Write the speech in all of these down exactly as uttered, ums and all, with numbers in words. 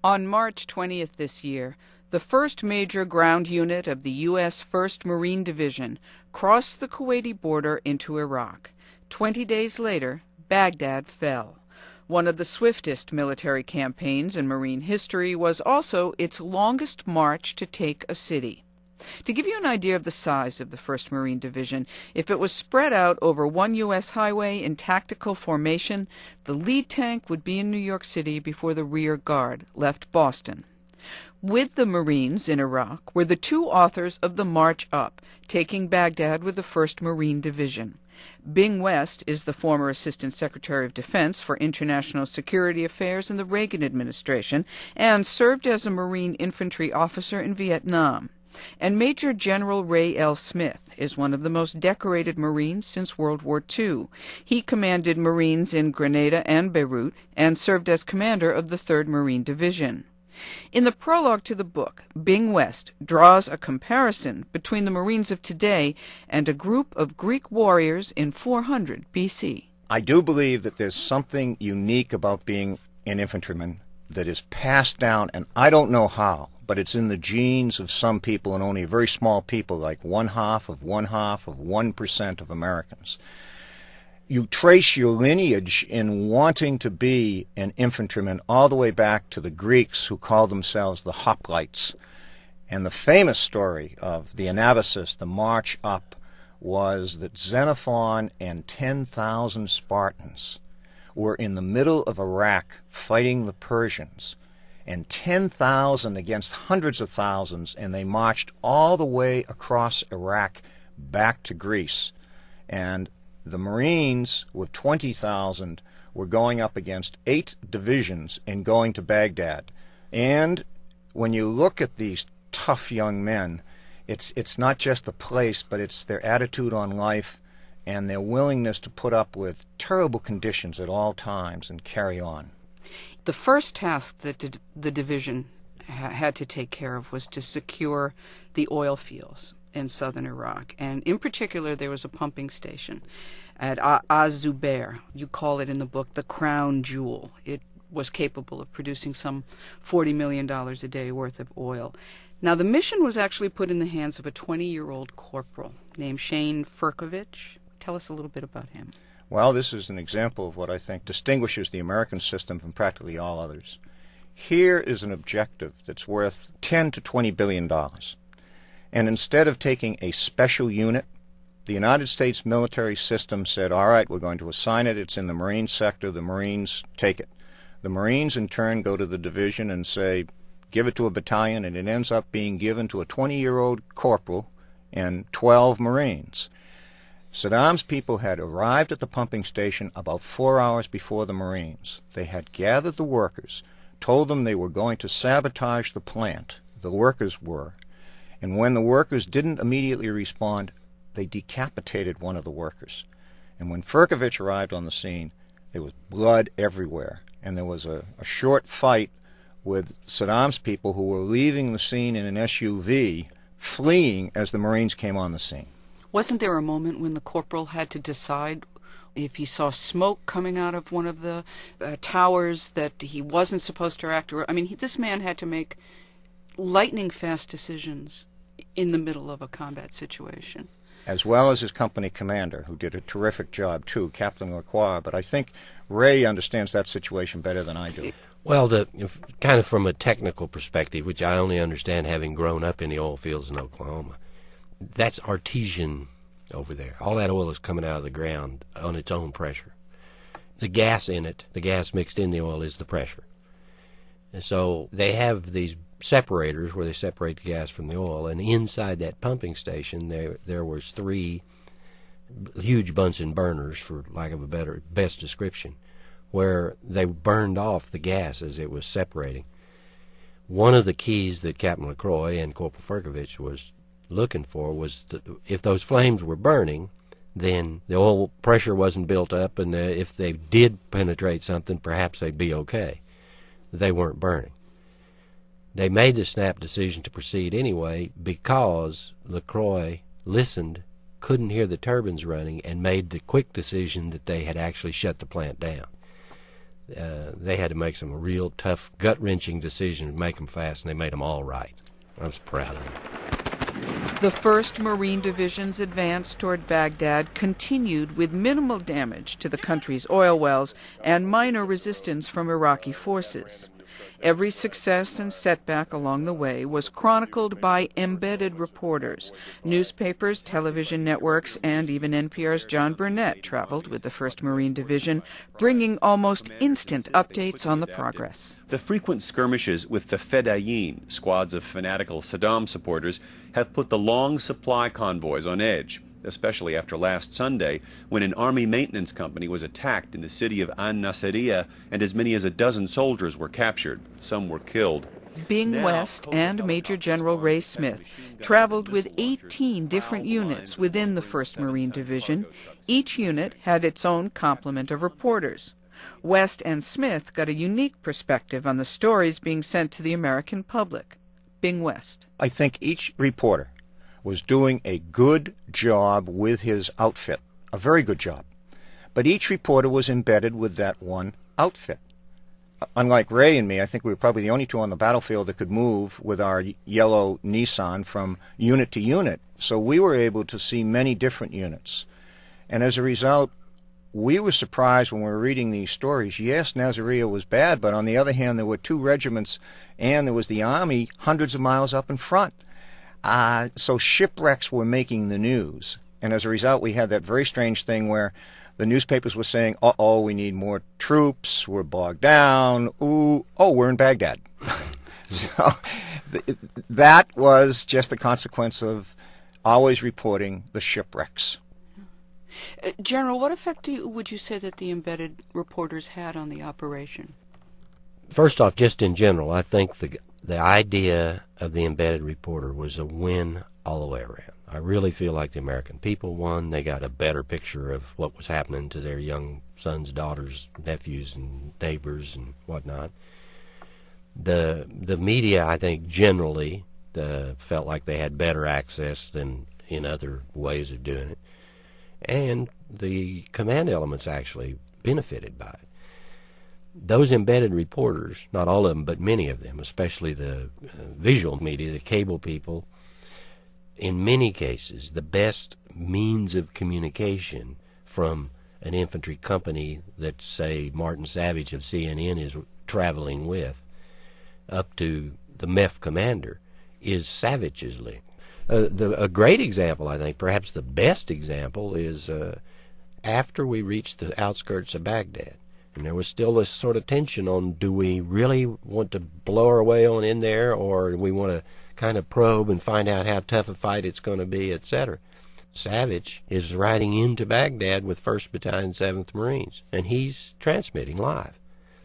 On March twentieth this year, the first major ground unit of the U S first Marine Division crossed the Kuwaiti border into Iraq. Twenty days later, Baghdad fell. One of the swiftest military campaigns in Marine history was also its longest march to take a city. To give you an idea of the size of the first Marine Division, if it was spread out over one U S highway in tactical formation, the lead tank would be in New York City before the rear guard left Boston. With the Marines in Iraq were the two authors of the March Up, taking Baghdad with the first Marine Division. Bing West is the former Assistant Secretary of Defense for International Security Affairs in the Reagan administration and served as a Marine infantry officer in Vietnam. And Major General Ray L. Smith is one of the most decorated Marines since World War Two. He commanded Marines in Grenada and Beirut and served as commander of the third Marine Division. In the prologue to the book, Bing West draws a comparison between the Marines of today and a group of Greek warriors in four hundred B C. I do believe that there's something unique about being an infantryman that is passed down, and I don't know how, but it's in the genes of some people and only a very small people, like one half of one half of one percent of Americans. You trace your lineage in wanting to be an infantryman all the way back to the Greeks, who called themselves the hoplites. And the famous story of the Anabasis, the march up, was that Xenophon and ten thousand Spartans were in the middle of Iraq fighting the Persians, and ten thousand against hundreds of thousands, and they marched all the way across Iraq back to Greece. And the Marines, with twenty thousand, were going up against eight divisions and going to Baghdad. And when you look at these tough young men, it's it's not just the place, but it's their attitude on life and their willingness to put up with terrible conditions at all times and carry on. The first task that the division ha- had to take care of was to secure the oil fields in southern Iraq. And in particular, there was a pumping station at Az-Zubair. You call it in the book the crown jewel. It was capable of producing some forty million dollars a day worth of oil. Now, the mission was actually put in the hands of a twenty-year-old corporal named Shane Firkovich. Tell us a little bit about him. Well, this is an example of what I think distinguishes the American system from practically all others. Here is an objective that's worth ten to twenty billion dollars. And instead of taking a special unit, the United States military system said, all right, we're going to assign it. It's in the Marine sector. The Marines take it. The Marines, in turn, go to the division and say, give it to a battalion, and it ends up being given to a twenty-year-old corporal and twelve Marines. Saddam's people had arrived at the pumping station about four hours before the Marines. They had gathered the workers, told them they were going to sabotage the plant. The workers were. And when the workers didn't immediately respond, they decapitated one of the workers. And when Firkovich arrived on the scene, there was blood everywhere. And there was a, a short fight with Saddam's people, who were leaving the scene in an S U V, fleeing as the Marines came on the scene. Wasn't there a moment when the corporal had to decide if he saw smoke coming out of one of the uh, towers that he wasn't supposed to act? I mean, he, this man had to make lightning-fast decisions in the middle of a combat situation. As well as his company commander, who did a terrific job, too, Captain Lacroix. But I think Ray understands that situation better than I do. Well, the, if, kind of from a technical perspective, which I only understand having grown up in the oil fields in Oklahoma, that's artesian over there. All that oil is coming out of the ground on its own pressure. The gas in it, the gas mixed in the oil, is the pressure. And so they have these separators where they separate the gas from the oil, and inside that pumping station there there was three huge Bunsen burners, for lack of a better best description, where they burned off the gas as it was separating. One of the keys that Captain LaCroix and Corporal Firkovich was looking for was that if those flames were burning, then the oil pressure wasn't built up, and uh, if they did penetrate something, perhaps they'd be okay. They weren't burning. They made the snap decision to proceed anyway because LaCroix listened, couldn't hear the turbines running, and made the quick decision that they had actually shut the plant down. uh, they had to make some real tough, gut-wrenching decisions to make them fast, and they made them all right. I was proud of them. The first Marine Division's advance toward Baghdad continued with minimal damage to the country's oil wells and minor resistance from Iraqi forces. Every success and setback along the way was chronicled by embedded reporters. Newspapers, television networks, and even N P R's John Burnett traveled with the first Marine Division, bringing almost instant updates on the progress. The frequent skirmishes with the Fedayeen, squads of fanatical Saddam supporters, have put the long supply convoys on edge, especially after last Sunday, when an army maintenance company was attacked in the city of An-Nasiriyah and as many as a dozen soldiers were captured. Some were killed. Bing West and Major General Ray Smith traveled with eighteen different units within the first Marine Division. Each unit had its own complement of reporters. West and Smith got a unique perspective on the stories being sent to the American public. Bing West. I think each reporter was doing a good job with his outfit, a very good job. But each reporter was embedded with that one outfit. Unlike Ray and me, I think we were probably the only two on the battlefield that could move with our yellow Nissan from unit to unit. So we were able to see many different units. And as a result, we were surprised when we were reading these stories. Yes, Nasiriyah was bad, but on the other hand, there were two regiments, and there was the Army hundreds of miles up in front. Uh, so shipwrecks were making the news. And as a result, we had that very strange thing where the newspapers were saying, uh-oh, we need more troops, we're bogged down, ooh, oh, we're in Baghdad. So th- that was just the consequence of always reporting the shipwrecks. Uh, General, what effect do you, would you say that the embedded reporters had on the operation? First off, just in general, I think the the idea of the embedded reporter was a win all the way around. I really feel like the American people won. They got a better picture of what was happening to their young sons, daughters, nephews, and neighbors and whatnot. The the media, I think, generally uh, felt like they had better access than in other ways of doing it. And the command elements actually benefited by it. Those embedded reporters, not all of them, but many of them, especially the uh, visual media, the cable people, in many cases, the best means of communication from an infantry company that, say, Martin Savage of C N N is traveling with, up to the M E F commander, is Savage's link. Uh, the, a great example, I think, perhaps the best example, is uh, after we reached the outskirts of Baghdad. And there was still this sort of tension on, do we really want to blow our way on in there, or do we want to kind of probe and find out how tough a fight it's going to be, et cetera. Savage is riding into Baghdad with first Battalion, seventh Marines, and he's transmitting live.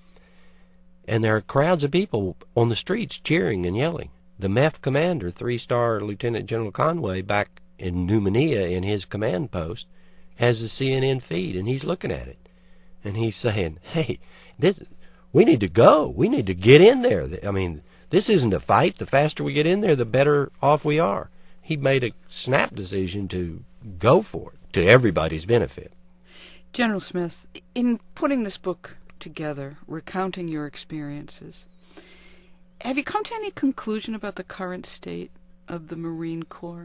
And there are crowds of people on the streets cheering and yelling. The M E F commander, three-star Lieutenant General Conway, back in Numania in his command post, has a C N N feed, and he's looking at it. And he's saying, hey, this, we need to go. We need to get in there. I mean, this isn't a fight. The faster we get in there, the better off we are. He made a snap decision to go for it, to everybody's benefit. General Smith, in putting this book together, recounting your experiences, have you come to any conclusion about the current state of the Marine Corps?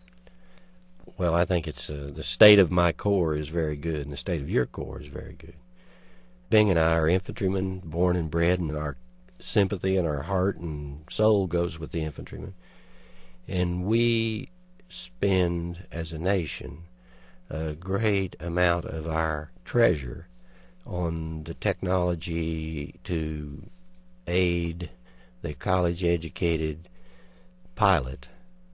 Well, I think it's uh, the state of my Corps is very good, and the state of your Corps is very good. Bing and I are infantrymen, born and bred, and our sympathy and our heart and soul goes with the infantrymen. And we spend, as a nation, a great amount of our treasure on the technology to aid the college-educated pilot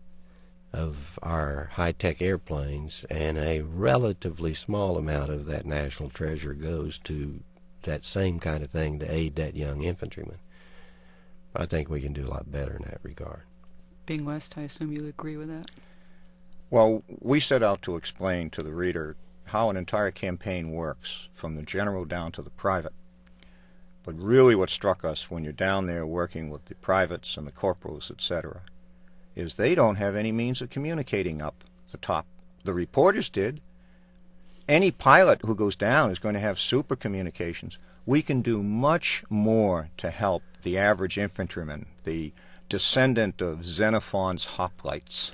of our high-tech airplanes, and a relatively small amount of that national treasure goes to that same kind of thing to aid that young infantryman. I think we can do a lot better in that regard. Bing West, I assume you agree with that? Well, we set out to explain to the reader how an entire campaign works, from the general down to the private. But really what struck us when you're down there working with the privates and the corporals, et cetera, is they don't have any means of communicating up the top. The reporters did. Any pilot who goes down is going to have super communications. we can do much more to help the average infantryman, the descendant of Xenophon's hoplites.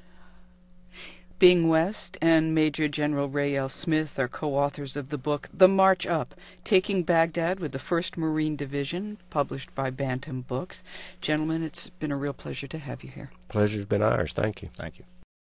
Bing West and Major General Ray L. Smith are co-authors of the book The March Up, Taking Baghdad with the first Marine Division, published by Bantam Books. Gentlemen, it's been a real pleasure to have you here. Pleasure's been ours. Thank you. Thank you.